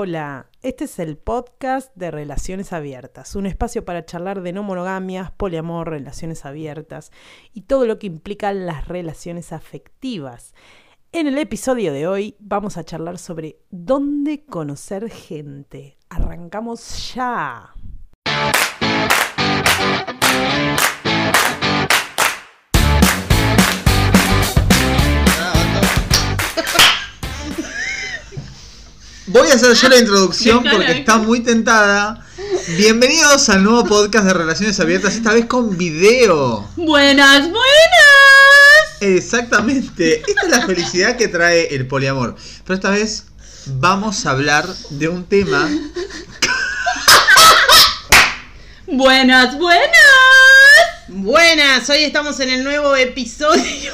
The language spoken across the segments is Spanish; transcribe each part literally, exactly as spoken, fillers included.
Hola, este es el podcast de Relaciones Abiertas, un espacio para charlar de no monogamias, poliamor, relaciones abiertas y todo lo que implican las relaciones afectivas. En el episodio de hoy vamos a charlar sobre dónde conocer gente. ¡Arrancamos ya! Voy a hacer yo la introducción porque está muy tentada. Bienvenidos al nuevo podcast de Relaciones Abiertas, esta vez con video. ¡Buenas, buenas! Exactamente, esta es la felicidad que trae el poliamor. Pero esta vez vamos a hablar de un tema. ¡Buenas, buenas! Buenas, hoy estamos en el nuevo episodio.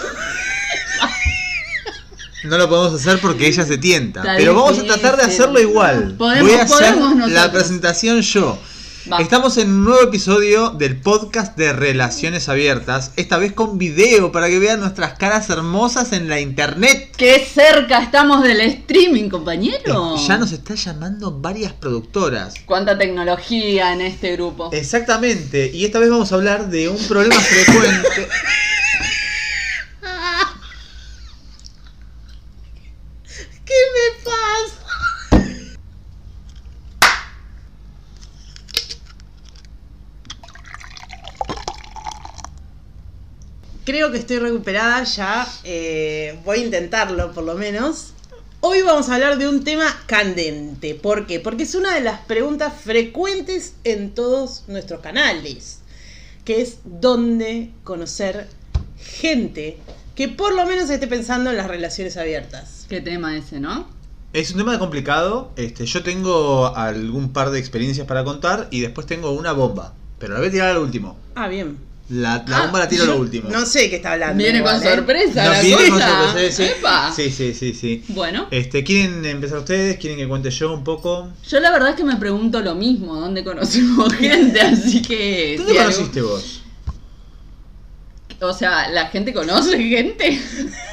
No lo podemos hacer porque ella se tienta, Está pero vamos a difícil. tratar de hacerlo igual. Podemos, Voy a hacer podemos la nosotros. presentación yo. Va. Estamos en un nuevo episodio del podcast de Relaciones Abiertas, esta vez con video para que vean nuestras caras hermosas en la internet. ¡Qué cerca estamos del streaming, compañero! Eh, Ya nos está llamando varias productoras. ¡Cuánta tecnología en este grupo! Exactamente, y esta vez vamos a hablar de un problema frecuente. ¿Qué me pasa? Creo que estoy recuperada ya, eh, voy a intentarlo por lo menos. Hoy vamos a hablar de un tema candente. ¿Por qué? Porque es una de las preguntas frecuentes en todos nuestros canales, que es ¿dónde conocer gente que por lo menos esté pensando en las relaciones abiertas? ¡Qué tema ese, ¿no? Es un tema complicado. Este, yo tengo algún par de experiencias para contar y después tengo una bomba, pero la voy a tirar al último. Ah, bien. La, la Ah, bomba la tiro a lo Yo último. No sé qué está hablando. Viene igual, con ¿eh? sorpresa No, la viene con cosa. sorpresa, sí. ¡Epa! Sí, sí, sí, sí. Bueno, Este, ¿quieren empezar ustedes? ¿Quieren que cuente yo un poco? yo la verdad es que me pregunto lo mismo, ¿dónde conocemos gente? Así que... ¿Dónde si algo- conociste vos? O sea, ¿la gente conoce gente?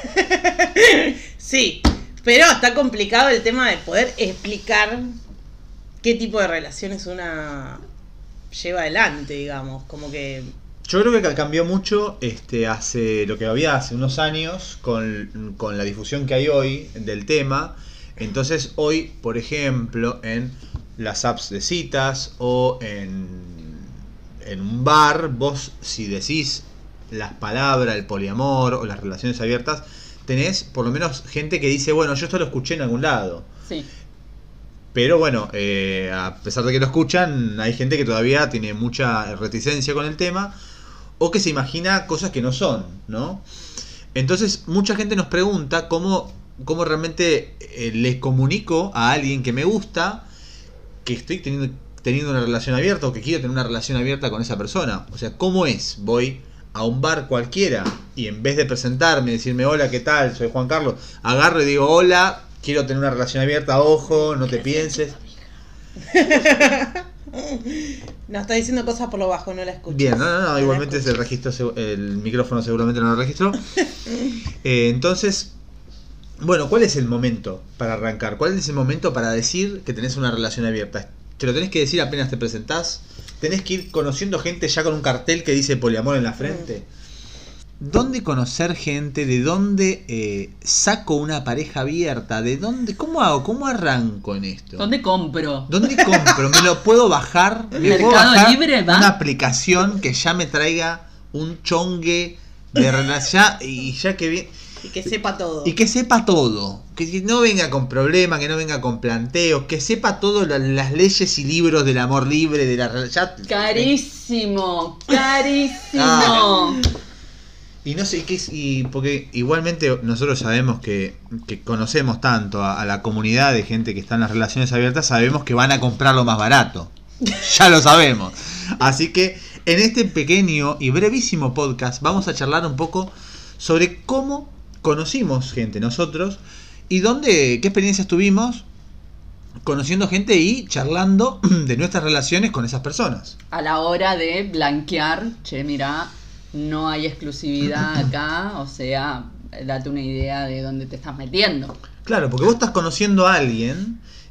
Sí, pero está complicado el tema de poder explicar qué tipo de relaciones una lleva adelante, digamos. Como que... Yo creo que cambió mucho este, hace lo que había hace unos años con, con la difusión que hay hoy del tema. Entonces hoy, por ejemplo, en las apps de citas o en, en un bar, vos si decís las palabras, el poliamor o las relaciones abiertas, tenés por lo menos gente que dice, bueno, yo esto lo escuché en algún lado. Sí. Pero bueno, eh, a pesar de que lo escuchan, hay gente que todavía tiene mucha reticencia con el tema o que se imagina cosas que no son, ¿no? Entonces mucha gente nos pregunta cómo, cómo realmente eh, le comunico a alguien que me gusta que estoy teniendo, teniendo una relación abierta o que quiero tener una relación abierta con esa persona. O sea, ¿cómo es? Voy a un bar cualquiera y en vez de presentarme, decirme hola, ¿qué tal? Soy Juan Carlos, agarro y digo hola, quiero tener una relación abierta, ojo, no te pienses. Nos está diciendo cosas por lo bajo, no la escucho. Bien, no, no, no, igualmente el registro, el micrófono seguramente no lo registró. Eh, entonces, bueno, ¿cuál es el momento para arrancar? ¿Cuál es el momento para decir que tenés una relación abierta? ¿Te lo tenés que decir apenas te presentás? ¿Tenés que ir conociendo gente ya con un cartel que dice poliamor en la frente? ¿Dónde conocer gente? ¿De dónde eh, saco una pareja abierta? ¿De dónde? ¿Cómo hago? ¿Cómo arranco en esto? ¿Dónde compro? ¿Dónde compro? ¿Me lo puedo bajar? ¿Me ¿Mercado puedo bajar Libre, va? una aplicación que ya me traiga un chongue de relación y ya que bien Y que sepa todo. y que sepa todo, que no venga con problemas, que no venga con planteos, que sepa todo la- las leyes y libros del amor libre, de la relación. Carísimo, carísimo. Ah. Y no sé qué es, y porque igualmente nosotros sabemos que, que conocemos tanto a, a la comunidad de gente que está en las relaciones abiertas, sabemos que van a comprar lo más barato. Ya lo sabemos. Así que en este pequeño y brevísimo podcast vamos a charlar un poco sobre cómo conocimos gente nosotros y dónde, qué experiencias tuvimos conociendo gente y charlando de nuestras relaciones con esas personas. A la hora de blanquear, che, mira, no hay exclusividad acá, o sea, date una idea de dónde te estás metiendo. Claro, porque vos estás conociendo a alguien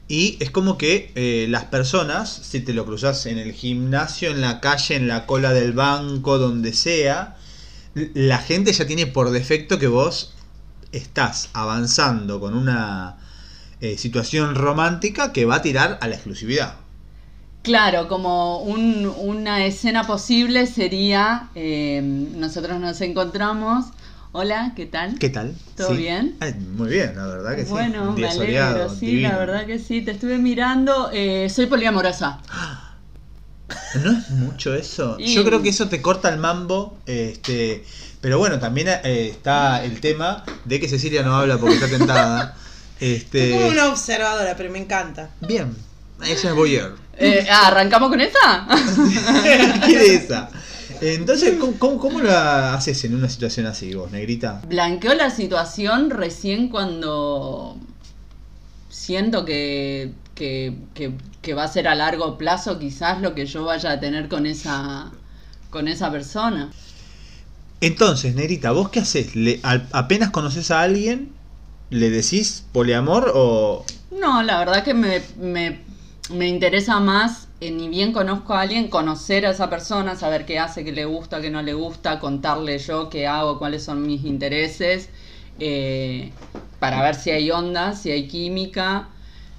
Y es como que eh, las personas, si te lo cruzas en el gimnasio, en la calle, en la cola del banco, donde sea, la gente ya tiene por defecto que vos estás avanzando con una eh, situación romántica que va a tirar a la exclusividad. Claro, como un, una escena posible sería, eh, nosotros nos encontramos, hola, ¿qué tal? ¿Qué tal? ¿Todo Sí. bien? Ay, muy bien, la verdad que sí. Bueno, Un día me alegro, soleado, sí, divino. la verdad que sí, te estuve mirando, eh, soy poliamorosa. ¿No es mucho eso? Y- Yo creo que eso te corta el mambo, este, pero bueno, también eh, está el tema de que Cecilia no habla porque está tentada. Este, Soy como una observadora, pero me encanta. Bien, ella es voyeur. Eh, ah, ¿arrancamos con esa? ¿Quiere esa? Entonces, ¿cómo, cómo, cómo la haces en una situación así vos, negrita? Blanqueó la situación recién cuando siento que, que, que, que va a ser a largo plazo quizás lo que yo vaya a tener con esa, con esa persona. Entonces, negrita, ¿vos qué haces? ¿Le, al- ¿Apenas conoces a alguien? ¿Le decís poliamor o...? No, la verdad que me, me, me interesa más, eh, ni bien conozco a alguien, conocer a esa persona, saber qué hace, qué le gusta, qué no le gusta, contarle yo qué hago, cuáles son mis intereses, eh, para ver si hay onda, si hay química.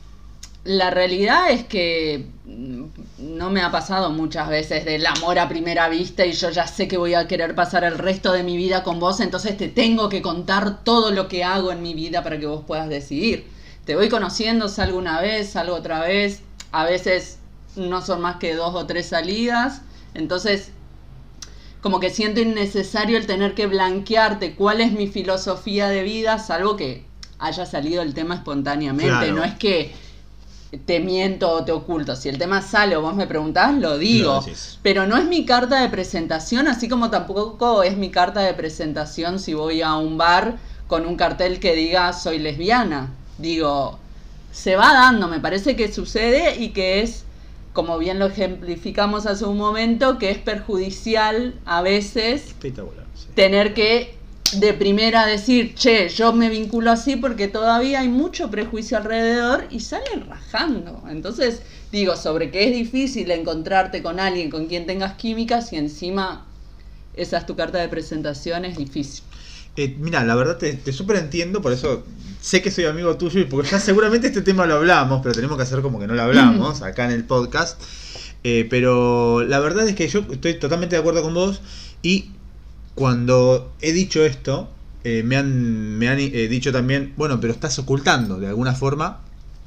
La realidad es que mm, no me ha pasado muchas veces del amor a primera vista y yo ya sé que voy a querer pasar el resto de mi vida con vos, entonces te tengo que contar todo lo que hago en mi vida para que vos puedas decidir. Te voy conociendo, salgo una vez, salgo otra vez, a veces no son más que dos o tres salidas, entonces como que siento innecesario el tener que blanquearte cuál es mi filosofía de vida, salvo que haya salido el tema espontáneamente, Claro. no es que te miento o te oculto. Si el tema sale o vos me preguntás, lo digo. Lo decís. Pero no es mi carta de presentación, así como tampoco es mi carta de presentación si voy a un bar con un cartel que diga soy lesbiana. Digo, se va dando, me parece que sucede y que es, como bien lo ejemplificamos hace un momento, que es perjudicial a veces Espectacular, sí. tener que de primera decir, che, yo me vinculo así porque todavía hay mucho prejuicio alrededor y salen rajando. Entonces, digo, sobre que es difícil encontrarte con alguien con quien tengas químicas y encima esa es tu carta de presentación, es difícil. Eh, mira, la verdad te, te súper entiendo, por eso sé que soy amigo tuyo y porque ya seguramente este tema lo hablamos, pero tenemos que hacer como que no lo hablamos acá en el podcast. Eh, pero la verdad es que yo estoy totalmente de acuerdo con vos y cuando he dicho esto, eh, me han, me han eh, dicho también, bueno, pero estás ocultando de alguna forma.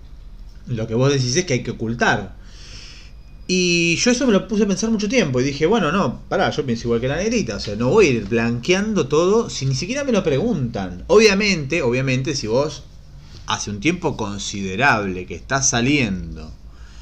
Lo que vos decís es que hay que ocultar. Y yo eso me lo puse a pensar mucho tiempo y dije, bueno, no, pará, yo pienso igual que la negrita, o sea, no voy a ir blanqueando todo si ni siquiera me lo preguntan. Obviamente, obviamente, si vos hace un tiempo considerable que estás saliendo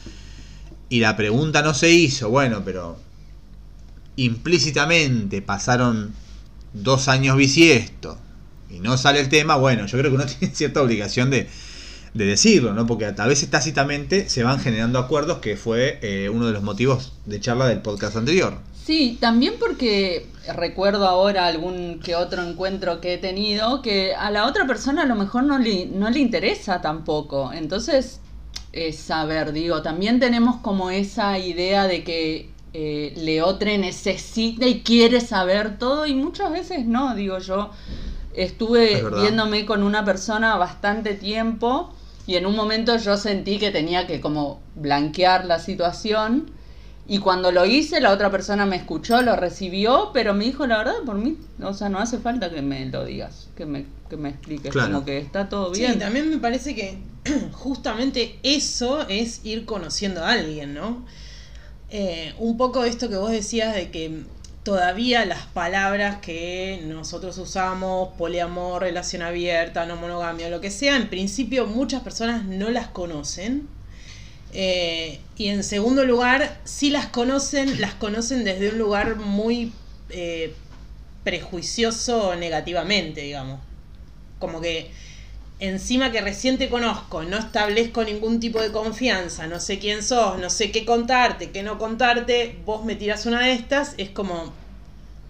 y la pregunta no se hizo, bueno, pero implícitamente pasaron dos años bisiesto y no sale el tema, bueno, yo creo que uno tiene cierta obligación de, de decirlo, ¿no? Porque a veces tácitamente se van generando acuerdos, que fue eh, uno de los motivos de charla del podcast anterior. Sí, también porque recuerdo ahora algún que otro encuentro que he tenido que a la otra persona a lo mejor no le, no le interesa tampoco. Entonces, es saber, digo, también tenemos como esa idea de que eh, Leotre necesita y quiere saber todo y muchas veces no, digo yo. Estuve viéndome con una persona bastante tiempo y en un momento yo sentí que tenía que como blanquear la situación y cuando lo hice la otra persona me escuchó, lo recibió, pero me dijo la verdad por mí, o sea, no hace falta que me lo digas, que me, que me expliques, Claro. como que está todo bien. Sí, también me parece que justamente eso es ir conociendo a alguien, ¿no? Eh, un poco esto que vos decías de que todavía las palabras que nosotros usamos, poliamor, relación abierta, no monogamia, lo que sea, en principio muchas personas no las conocen. Eh, y en segundo lugar, si las conocen, las conocen desde un lugar muy eh, prejuicioso negativamente, digamos. Como que encima que recién te conozco, no establezco ningún tipo de confianza, no sé quién sos, no sé qué contarte, qué no contarte, vos me tirás una de estas, es como...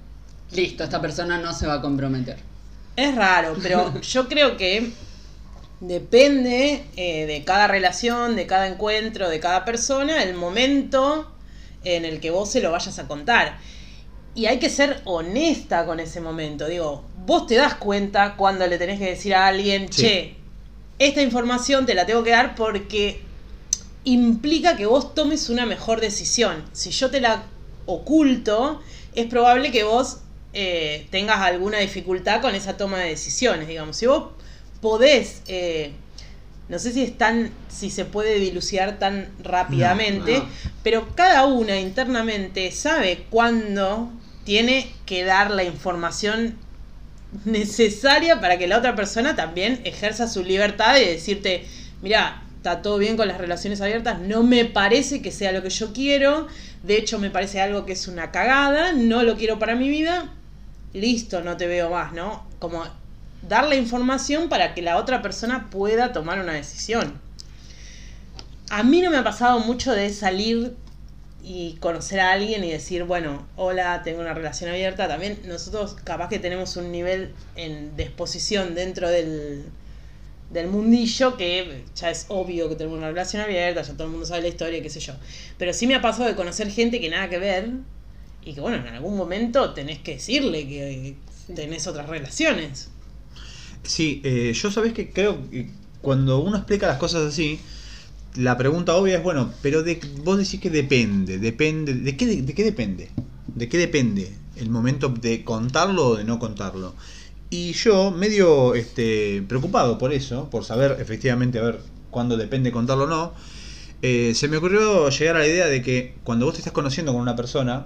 Listo, esta persona no se va a comprometer. Es raro, pero yo creo que Depende eh, de cada relación, de cada encuentro, de cada persona, el momento en el que vos se lo vayas a contar. Y hay que ser honesta con ese momento. Digo, vos te das cuenta cuando le tenés que decir a alguien, Sí. che, esta información te la tengo que dar porque implica que vos tomes una mejor decisión. Si yo te la oculto, es probable que vos eh, tengas alguna dificultad con esa toma de decisiones, digamos. Si vos podés, eh, no sé si es tan, si se puede dilucidar tan rápidamente, No, no. pero cada una internamente sabe cuándo tiene que dar la información necesaria para que la otra persona también ejerza su libertad de decirte, mira, está todo bien con las relaciones abiertas, no me parece que sea lo que yo quiero, de hecho me parece algo que es una cagada, no lo quiero para mi vida, listo, no te veo más, ¿no? Como dar la información para que la otra persona pueda tomar una decisión. A mí no me ha pasado mucho de salir y conocer a alguien y decir, bueno, hola, tengo una relación abierta. También nosotros capaz que tenemos un nivel en, de exposición dentro del, del mundillo que ya es obvio que tenemos una relación abierta, ya todo el mundo sabe la historia, qué sé yo. Pero sí me ha pasado de conocer gente que nada que ver y que, bueno, en algún momento tenés que decirle que Sí. tenés otras relaciones. Sí, eh, yo sabés que creo que cuando uno explica las cosas así, la pregunta obvia es, bueno, pero de, vos decís que depende, depende, ¿de qué, de, de qué depende? ¿De qué depende el momento de contarlo o de no contarlo? Y yo, medio este, preocupado por eso, por saber efectivamente a ver cuándo depende contarlo o no, eh, se me ocurrió llegar a la idea de que cuando vos te estás conociendo con una persona,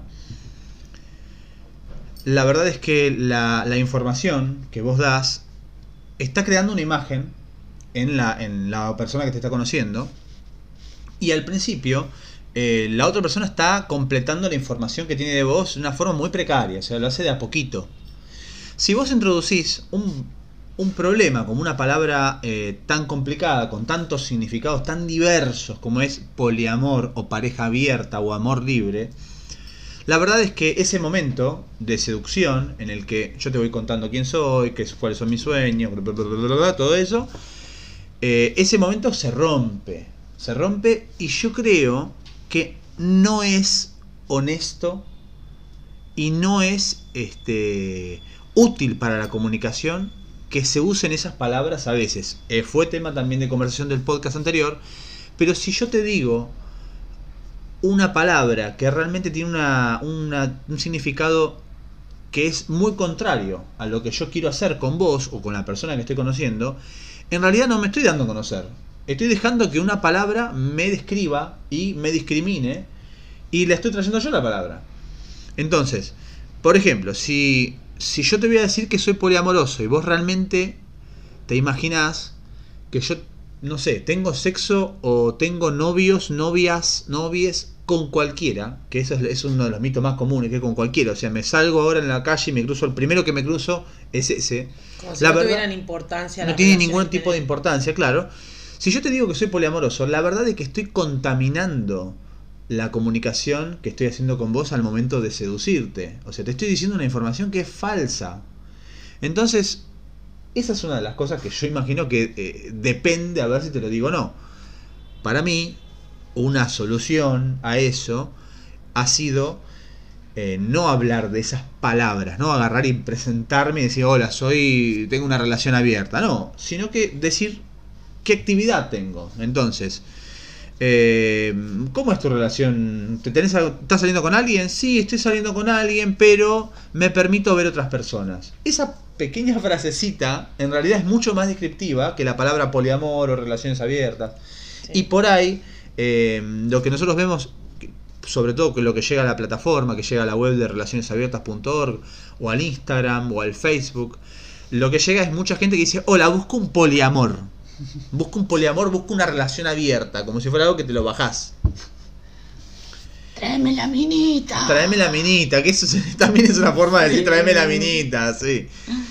la verdad es que la, la información que vos das está creando una imagen en la, en la persona que te está conociendo. Y al principio, eh, la otra persona está completando la información que tiene de vos de una forma muy precaria, o sea, lo hace de a poquito. Si vos introducís un, un problema como una palabra eh, tan complicada, con tantos significados tan diversos como es poliamor o pareja abierta o amor libre, la verdad es que ese momento de seducción en el que yo te voy contando quién soy, qué, cuáles son mis sueños, bla, bla, bla, bla, bla, todo eso, eh, ese momento se rompe. Se rompe y yo creo que no es honesto y no es este, útil para la comunicación que se usen esas palabras a veces. Eh, fue tema también de conversación del podcast anterior, pero si yo te digo una palabra que realmente tiene una, una, un significado que es muy contrario a lo que yo quiero hacer con vos o con la persona que estoy conociendo, en realidad no me estoy dando a conocer. Estoy dejando que una palabra me describa y me discrimine y le estoy trayendo yo la palabra. Entonces, por ejemplo, si, si yo te voy a decir que soy poliamoroso y vos realmente te imaginás que yo, no sé, tengo sexo o tengo novios, novias, novies con cualquiera, que eso es, es uno de los mitos más comunes, que con cualquiera, o sea, me salgo ahora en la calle y me cruzo, el primero que me cruzo es ese. Como si La no verdad, tuvieran importancia. no las tiene relaciones ningún que tipo de tenés. importancia, claro. Si yo te digo que soy poliamoroso, la verdad es que estoy contaminando la comunicación que estoy haciendo con vos al momento de seducirte. O sea, te estoy diciendo una información que es falsa. Entonces, esa es una de las cosas que yo imagino que eh, depende a ver si te lo digo o no. Para mí, una solución a eso ha sido eh, no hablar de esas palabras, no agarrar y presentarme y decir, hola, soy, tengo una relación abierta. No, sino que decir qué actividad tengo. Entonces, eh, ¿cómo es tu relación? ¿Te tenés, ¿Estás saliendo con alguien? Sí, estoy saliendo con alguien, pero me permito ver otras personas. Esa pequeña frasecita en realidad es mucho más descriptiva que la palabra poliamor o relaciones abiertas. Sí. Y por ahí, eh, lo que nosotros vemos, sobre todo que lo que llega a la plataforma, que llega a la web de relaciones abiertas punto org o al Instagram o al Facebook, lo que llega es mucha gente que dice, hola, busco un poliamor. Busco un poliamor, busco una relación abierta, como si fuera algo que te lo bajás. Tráeme la minita. Tráeme la minita, que eso también es una forma de decir tráeme la minita, sí.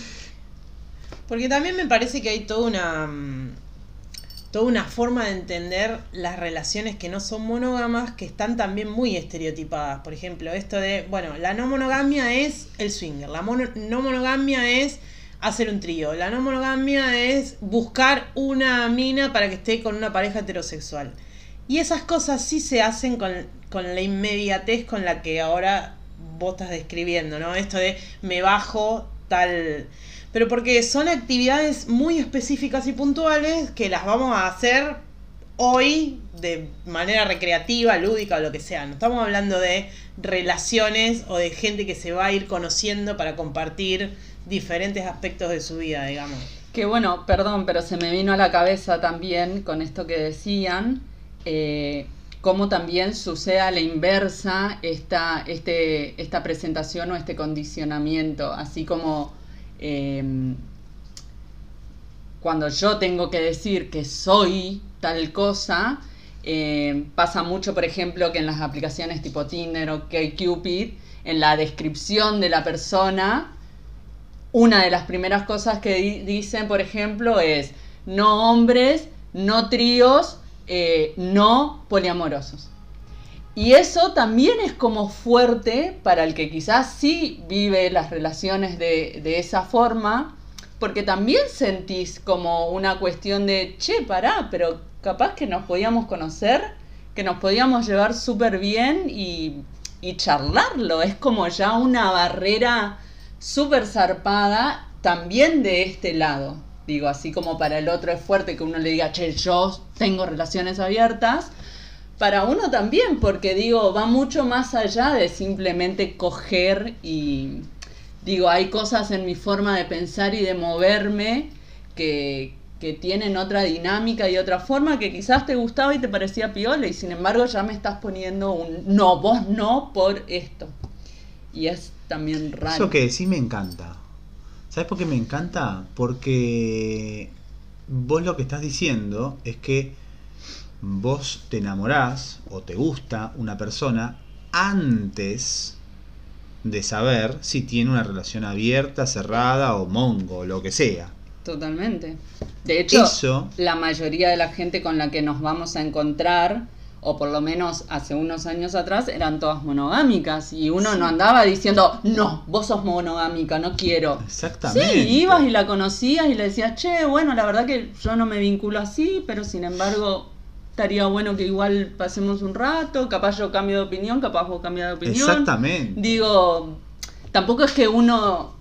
Porque también me parece que hay toda una toda una forma de entender las relaciones que no son monógamas que están también muy estereotipadas. Por ejemplo, esto de, bueno, la no monogamia es el swinger, la mono, no monogamia es hacer un trío. La no monogamia es buscar una mina para que esté con una pareja heterosexual. Y esas cosas sí se hacen con, con la inmediatez con la que ahora vos estás describiendo, ¿no? Esto de me bajo tal... Pero porque son actividades muy específicas y puntuales que las vamos a hacer hoy de manera recreativa, lúdica o lo que sea. No estamos hablando de relaciones o de gente que se va a ir conociendo para compartir diferentes aspectos de su vida, digamos. Que bueno, perdón, pero se me vino a la cabeza también con esto que decían, eh, cómo también sucede a la inversa esta, este, esta presentación o este condicionamiento, así como eh, cuando yo tengo que decir que soy tal cosa, eh, pasa mucho, por ejemplo, que en las aplicaciones tipo Tinder o OkCupid, en la descripción de la persona, una de las primeras cosas que di- dicen, por ejemplo, es no hombres, no tríos, eh, no poliamorosos. Y eso también es como fuerte para el que quizás sí vive las relaciones de, de esa forma, porque también sentís como una cuestión de, che, pará, pero capaz que nos podíamos conocer, que nos podíamos llevar súper bien y, y charlarlo. Es como ya una barrera súper zarpada también de este lado. Digo, así como para el otro es fuerte que uno le diga, che, yo tengo relaciones abiertas. Para uno también, porque digo, va mucho más allá de simplemente coger y... Digo, hay cosas en mi forma de pensar y de moverme que, que tienen otra dinámica y otra forma que quizás te gustaba y te parecía piola y sin embargo ya me estás poniendo un no, vos no por esto. Y es también raro. Eso que decís me encanta. ¿Sabes por qué me encanta? Porque vos lo que estás diciendo es que vos te enamorás o te gusta una persona antes de saber si tiene una relación abierta, cerrada o mongo, o lo que sea. Totalmente. De hecho, Eso... la mayoría de la gente con la que nos vamos a encontrar, o por lo menos hace unos años atrás, eran todas monogámicas. Y uno sí. no andaba diciendo, no, vos sos monogámica, no quiero. Exactamente. Sí, ibas y la conocías y le decías, che, bueno, la verdad que yo no me vinculo así, pero sin embargo... estaría bueno que igual pasemos un rato, capaz yo cambio de opinión, capaz vos cambias de opinión. Exactamente. Digo, tampoco es que uno,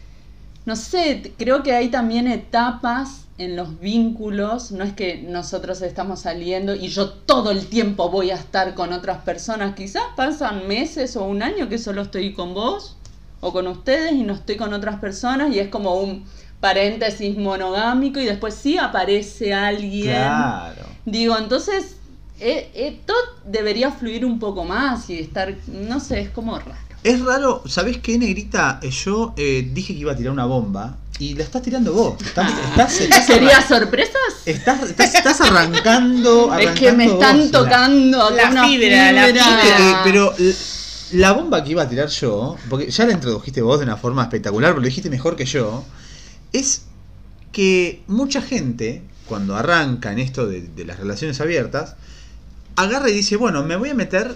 no sé, creo que hay también etapas en los vínculos, no es que nosotros estamos saliendo y yo todo el tiempo voy a estar con otras personas, quizás pasan meses o un año que solo estoy con vos o con ustedes y no estoy con otras personas y es como un paréntesis monogámico y después sí aparece alguien. Claro. Digo, entonces, eh, eh, todo debería fluir un poco más y estar, no sé, es como raro. Es raro, ¿sabés qué, negrita? Yo eh, dije que iba a tirar una bomba y la estás tirando vos. Estás, estás, estás ¿Sería sorpresas? Estás, estás, estás arrancando, arrancando. Es que me están vos, tocando la, la fibra, la fibra. Eh, pero la bomba que iba a tirar yo, porque ya la introdujiste vos de una forma espectacular, pero lo dijiste mejor que yo, es que mucha gente, cuando arranca en esto de, de las relaciones abiertas, agarra y dice, bueno, me voy a meter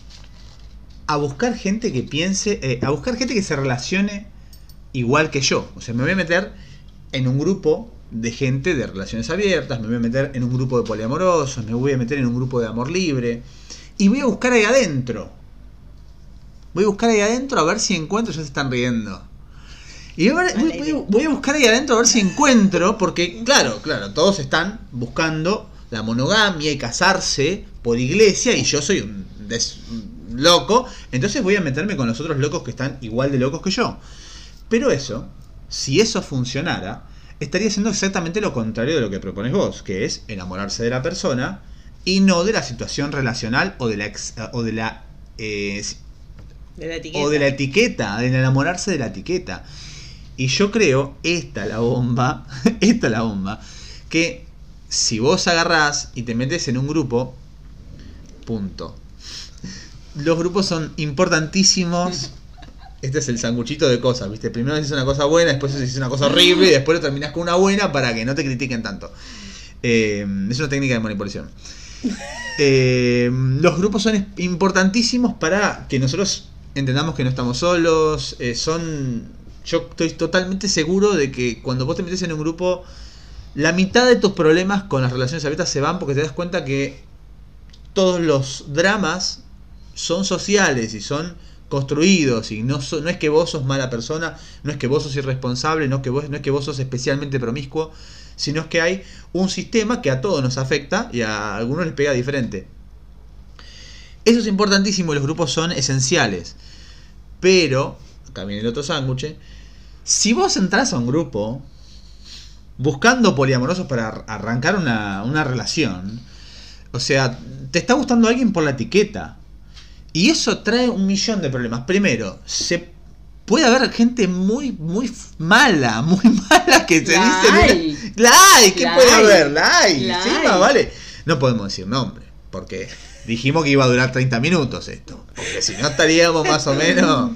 a buscar gente que piense, eh, a buscar gente que se relacione igual que yo. O sea, me voy a meter en un grupo de gente de relaciones abiertas, me voy a meter en un grupo de poliamorosos, me voy a meter en un grupo de amor libre, y voy a buscar ahí adentro. Voy a buscar ahí adentro a ver si encuentro, ya se están riendo. Y voy, voy, voy a buscar ahí adentro a ver si encuentro, porque claro, claro, todos están buscando la monogamia y casarse por iglesia y yo soy un, des, un loco, entonces voy a meterme con los otros locos que están igual de locos que yo. Pero eso, si eso funcionara, estaría haciendo exactamente lo contrario de lo que propones vos, que es enamorarse de la persona y no de la situación relacional o de la ex, o de la, eh, de la etiqueta. o de la etiqueta, de enamorarse de la etiqueta. Y yo creo, esta la bomba, esta la bomba, que si vos agarrás y te metes en un grupo, punto. Los grupos son importantísimos. Este es el sanguchito de cosas, ¿viste? Primero dices una cosa buena, después dices una cosa horrible y después lo terminás con una buena para que no te critiquen tanto. Eh, es una técnica de manipulación. Eh, los grupos son importantísimos para que nosotros entendamos que no estamos solos, eh, son... yo estoy totalmente seguro de que cuando vos te metes en un grupo, la mitad de tus problemas con las relaciones abiertas se van porque te das cuenta que todos los dramas son sociales y son construidos, y no, so, no es que vos sos mala persona, no es que vos sos irresponsable, no, que vos, no es que vos sos especialmente promiscuo, sino es que hay un sistema que a todos nos afecta y a algunos les pega diferente. Eso es importantísimo y los grupos son esenciales. Pero, acá viene el otro sándwich, si vos entrás a un grupo buscando poliamorosos para arrancar una, una relación, o sea, te está gustando alguien por la etiqueta. Y eso trae un millón de problemas. Primero, se puede haber gente muy, muy mala, muy mala que se la dice... Hay. La hay, ¿qué la puede hay. haber? La hay. La Sí, hay. más vale. No podemos decir nombre, porque dijimos que iba a durar treinta minutos esto. Porque si no estaríamos más o menos...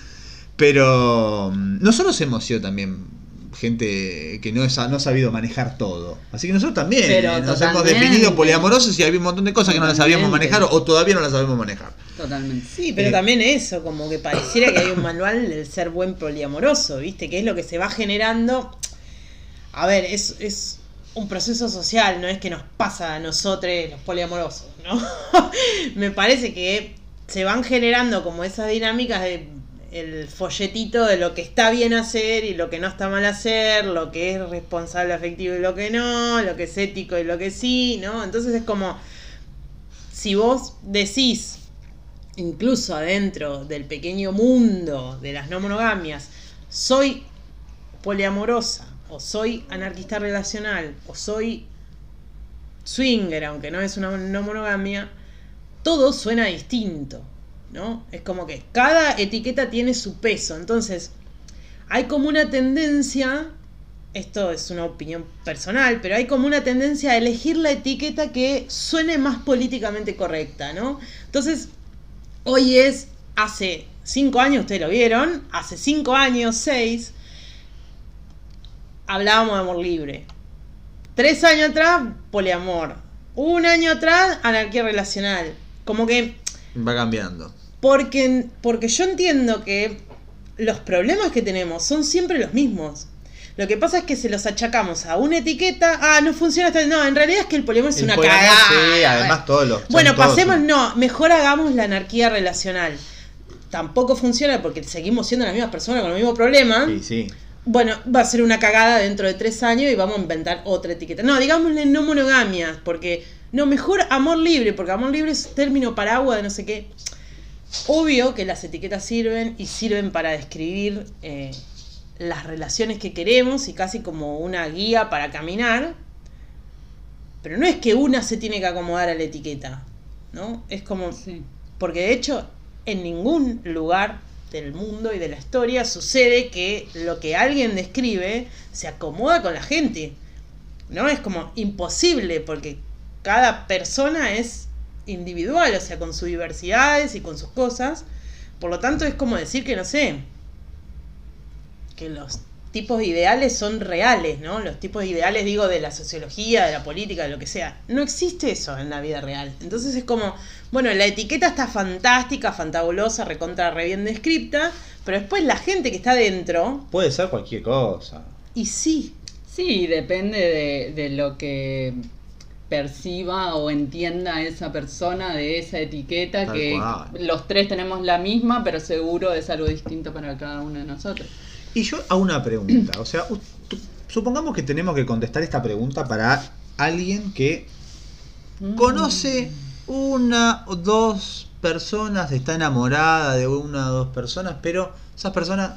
Pero nosotros hemos sido también gente que no, es, no ha sabido manejar todo. Así que nosotros también Pero eh, nos totalmente. hemos definido poliamorosos y hay un montón de cosas que no las sabíamos Totalmente. manejar o todavía no las sabemos manejar. Totalmente. Sí, pero Eh. también eso, como que pareciera que hay un manual del ser buen poliamoroso, ¿viste? Que es lo que se va generando. A ver, es, es un proceso social, no es que nos pasa a nosotros los poliamorosos, ¿no? Me parece que se van generando como esas dinámicas de el folletito de lo que está bien hacer y lo que no está mal hacer, lo que es responsable afectivo y lo que no, lo que es ético y lo que sí, ¿no? Entonces es como, si vos decís, incluso adentro del pequeño mundo de las no monogamias, soy poliamorosa, o soy anarquista relacional, o soy swinger, aunque no es una no monogamia, todo suena distinto, ¿no? Es como que cada etiqueta tiene su peso. Entonces, hay como una tendencia, esto es una opinión personal, pero hay como una tendencia a elegir la etiqueta que suene más políticamente correcta, ¿no? Entonces, hoy es, hace cinco años, ustedes lo vieron, hace cinco años, seis, hablábamos de amor libre. Tres años atrás, poliamor. Un año atrás, anarquía relacional. Como que... Va cambiando. Porque, porque yo entiendo que los problemas que tenemos son siempre los mismos. Lo que pasa es que se los achacamos a una etiqueta. Ah, no funciona esta. No, en realidad es que el poliamor es El una poliamor, cagada. sí, además todos los... Bueno, son todos- pasemos, no, mejor hagamos la anarquía relacional. Tampoco funciona porque seguimos siendo las mismas personas con el mismo problema. Sí, sí. Bueno, va a ser una cagada dentro de tres años y vamos a inventar otra etiqueta. No, digámosle no monogamia, porque... No, mejor amor libre, porque amor libre es término paraguas de no sé qué. Obvio que las etiquetas sirven y sirven para describir eh, las relaciones que queremos y casi como una guía para caminar. Pero no es que una se tiene que acomodar a la etiqueta, ¿no? Es como... Sí. Porque de hecho, en ningún lugar del mundo y de la historia sucede que lo que alguien describe se acomoda con la gente, ¿no? Es como imposible porque cada persona es individual, o sea, con sus diversidades y con sus cosas. Por lo tanto, es como decir que, no sé, que los tipos ideales son reales, ¿no? Los tipos ideales, digo, de la sociología, de la política, de lo que sea. No existe eso en la vida real. Entonces es como, bueno, la etiqueta está fantástica, fantabulosa, recontra re bien descripta, pero después la gente que está dentro, Puede ser cualquier cosa. y sí, Sí, depende de, de lo que perciba o entienda esa persona de esa etiqueta, Tal que cual. los tres tenemos la misma, pero seguro es algo distinto para cada uno de nosotros. Y yo hago una pregunta. O sea, u- tu- supongamos que tenemos que contestar esta pregunta para alguien que Mm. conoce una o dos personas, está enamorada de una o dos personas, pero esas personas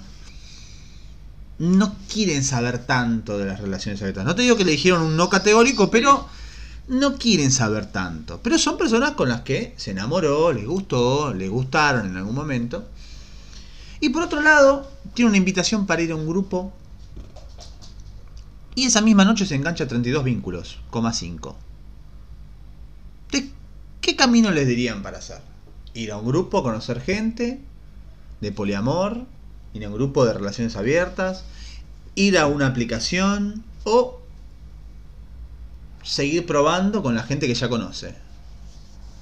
no quieren saber tanto de las relaciones abiertas. No te digo que le dijeron un no categórico, pero no quieren saber tanto. Pero son personas con las que se enamoró, les gustó, les gustaron en algún momento. Y por otro lado, tiene una invitación para ir a un grupo. Y esa misma noche se engancha a treinta y dos vínculos, coma cinco. ¿De qué camino les dirían para hacer? Ir a un grupo, conocer gente de poliamor, ir a un grupo de relaciones abiertas, ir a una aplicación o seguir probando con la gente que ya conoce.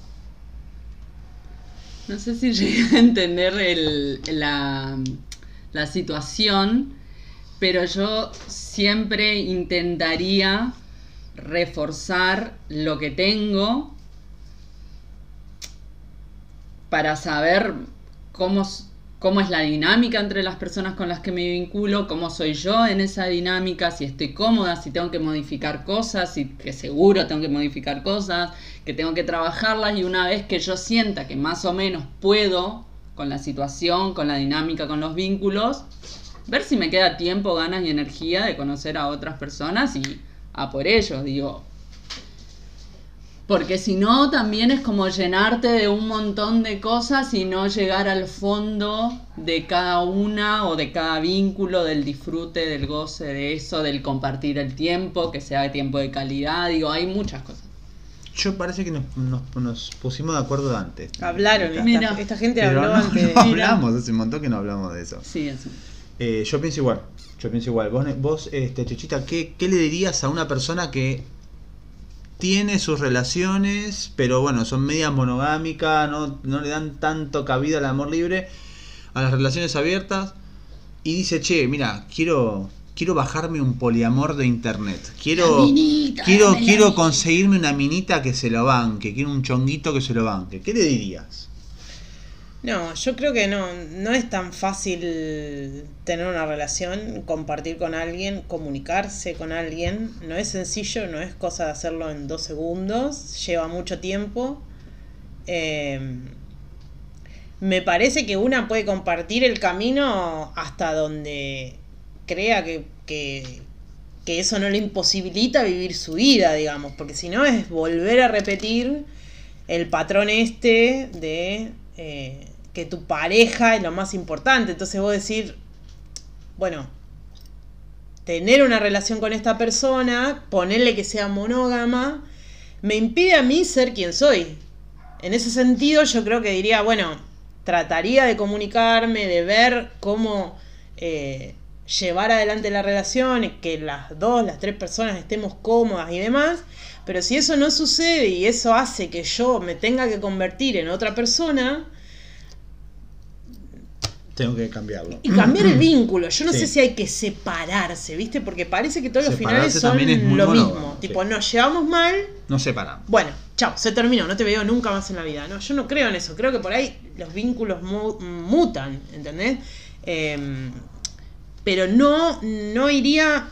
No sé si llegué a entender el, la, la situación, pero yo siempre intentaría reforzar lo que tengo para saber cómo, cómo es la dinámica entre las personas con las que me vinculo, cómo soy yo en esa dinámica, si estoy cómoda, si tengo que modificar cosas, si que seguro tengo que modificar cosas, que tengo que trabajarlas, y una vez que yo sienta que más o menos puedo con la situación, con la dinámica, con los vínculos, ver si me queda tiempo, ganas y energía de conocer a otras personas y a por ello, digo. Porque si no, también es como llenarte de un montón de cosas y no llegar al fondo de cada una o de cada vínculo, del disfrute, del goce de eso, del compartir el tiempo, que sea tiempo de calidad. Digo, hay muchas cosas. Yo parece que nos, nos, nos pusimos de acuerdo antes. Hablaron, esta, Mira. esta gente Pero habló no, antes. no hablamos, hace un montón que no hablamos de eso. Sí, así. Eh, yo pienso igual, yo pienso igual. Vos, vos este, Chechita, ¿qué, ¿qué le dirías a una persona que tiene sus relaciones, pero bueno, son medias monogámicas, no, no le dan tanto cabida al amor libre, a las relaciones abiertas, y dice, che, mira, quiero quiero bajarme un poliamor de internet, quiero La minita, quiero dame la quiero minita. conseguirme una minita que se lo banque, quiero un chonguito que se lo banque? ¿Qué le dirías? No, yo creo que no, no es tan fácil tener una relación, compartir con alguien, comunicarse con alguien. No es sencillo, no es cosa de hacerlo en dos segundos, lleva mucho tiempo. Eh, me parece que una puede compartir el camino hasta donde crea que, que, que eso no le imposibilita vivir su vida, digamos, porque si no es volver a repetir el patrón este de... Eh, que tu pareja es lo más importante. Entonces vos decir, bueno, tener una relación con esta persona, ponerle que sea monógama, me impide a mí ser quien soy. En ese sentido yo creo que diría, bueno, trataría de comunicarme, de ver cómo eh, llevar adelante la relación, que las dos, las tres personas estemos cómodas y demás, pero si eso no sucede y eso hace que yo me tenga que convertir en otra persona... Tengo que cambiarlo. Y cambiar el vínculo. Yo no Sí. sé si hay que separarse, ¿viste? Porque parece que todos los finales Separarse son también es muy lo monógamo, mismo. sí. Tipo, nos llevamos mal, No separamos. bueno, chao, se terminó, no te veo nunca más en la vida. No, yo no creo en eso. Creo que por ahí los vínculos mu- mutan, ¿entendés? Eh, pero no, no iría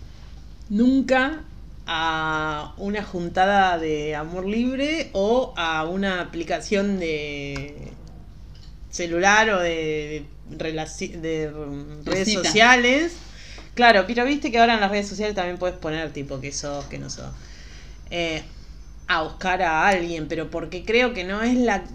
nunca a una juntada de amor libre o a una aplicación de celular o de, de, relaci- de redes cita. sociales. Claro, pero viste que ahora en las redes sociales también puedes poner tipo que sos, que no sos. Eh, a buscar a alguien, pero porque creo que no es la,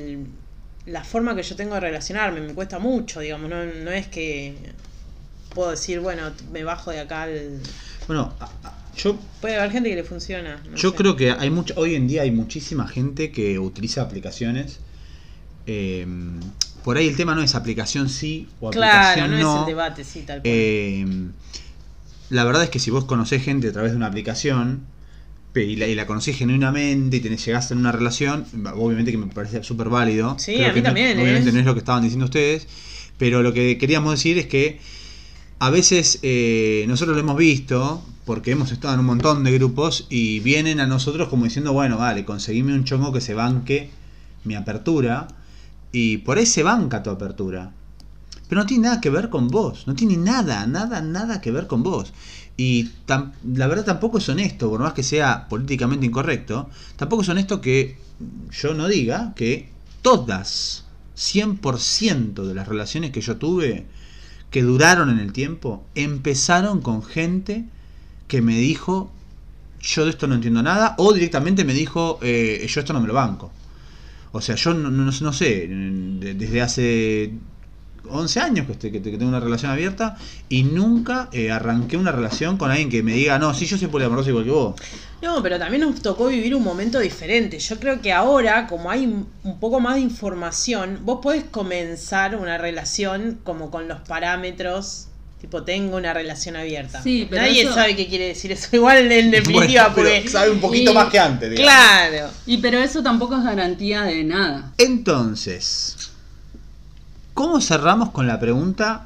la forma que yo tengo de relacionarme. Me cuesta mucho, digamos. No, no es que puedo decir, bueno, me bajo de acá al... Bueno, a- a- yo Puede haber gente que le funciona. no Yo sé. creo que hay mucho, hoy en día hay muchísima gente que utiliza aplicaciones. Eh, por ahí el tema no es aplicación sí o Claro, aplicación no, no. es el debate, sí, tal cual. Eh, la verdad es que si vos conocés gente a través de una aplicación pe- y la, y la conocés genuinamente y tenés, llegás en una relación, obviamente que me parece súper válido. Sí, Creo a mí que no- también, obviamente ¿eh? no es lo que estaban diciendo ustedes, pero lo que queríamos decir es que a veces eh, nosotros lo hemos visto porque hemos estado en un montón de grupos y vienen a nosotros como diciendo, bueno, vale, conseguime un chongo que se banque mi apertura, y por ahí se banca tu apertura, pero no tiene nada que ver con vos, no tiene nada, nada, nada que ver con vos. Y tam- la verdad tampoco es honesto, por más que sea políticamente incorrecto, tampoco es honesto que yo no diga que todas, cien por ciento de las relaciones que yo tuve, que duraron en el tiempo, empezaron con gente que me dijo, yo de esto no entiendo nada, o directamente me dijo, eh, yo esto no me lo banco. O sea, yo no, no, no sé, de- desde hace once años que, este- que, que tengo una relación abierta y nunca eh, arranqué una relación con alguien que me diga, no, sí, yo soy poliamoroso igual que vos. No, pero también nos tocó vivir un momento diferente. Yo creo que ahora, como hay un poco más de información, vos podés comenzar una relación como con los parámetros, tipo, tengo una relación abierta. Sí, pero Nadie eso- sabe qué quiere decir eso. Igual en definitiva, Bueno, pero porque... sabe un poquito y- más que antes, digamos. Claro. Y pero eso tampoco es garantía de nada. Entonces, ¿cómo cerramos con la pregunta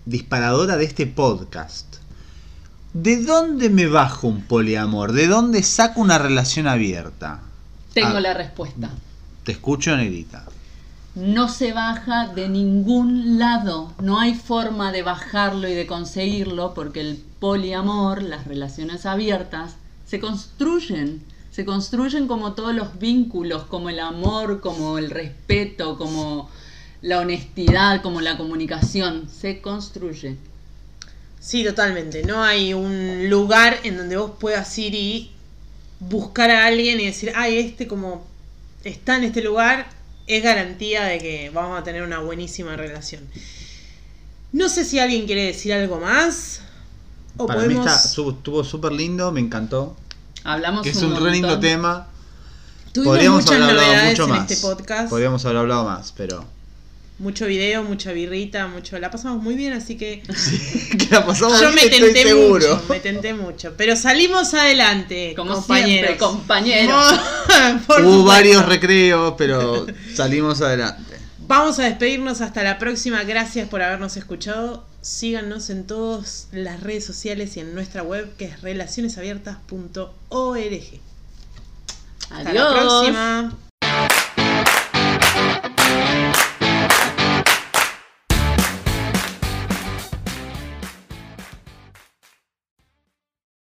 disparadora de este podcast. ¿De dónde me bajo un poliamor? ¿De dónde saco una relación abierta? Tengo Ah, la respuesta. Te escucho, Negrita. No se baja de ningún lado. No hay forma de bajarlo y de conseguirlo porque el poliamor, las relaciones abiertas, se construyen. Se construyen como todos los vínculos, como el amor, como el respeto, como la honestidad, como la comunicación. Se construye. Sí, totalmente. No hay un lugar en donde vos puedas ir y buscar a alguien y decir, ay, este como está en este lugar, es garantía de que vamos a tener una buenísima relación. No sé si alguien quiere decir algo más. O Para podemos... mí está, su- estuvo súper lindo, me encantó. Hablamos Que es un un re lindo montón. tema. Tuvimos Podríamos muchas haber hablado novedades mucho en más. este podcast. Podríamos haber hablado más, pero. Mucho video, mucha birrita, mucho... La pasamos muy bien, así que... que la pasamos Yo bien, me estoy tenté seguro. mucho, me tenté mucho. Pero salimos adelante, Como compañeros. siempre, compañeros. Por Hubo supuesto. varios recreos, pero salimos adelante. Vamos a despedirnos hasta la próxima. Gracias por habernos escuchado. Síganos en todas las redes sociales y en nuestra web que es relaciones abiertas punto org. Hasta Adiós. la próxima.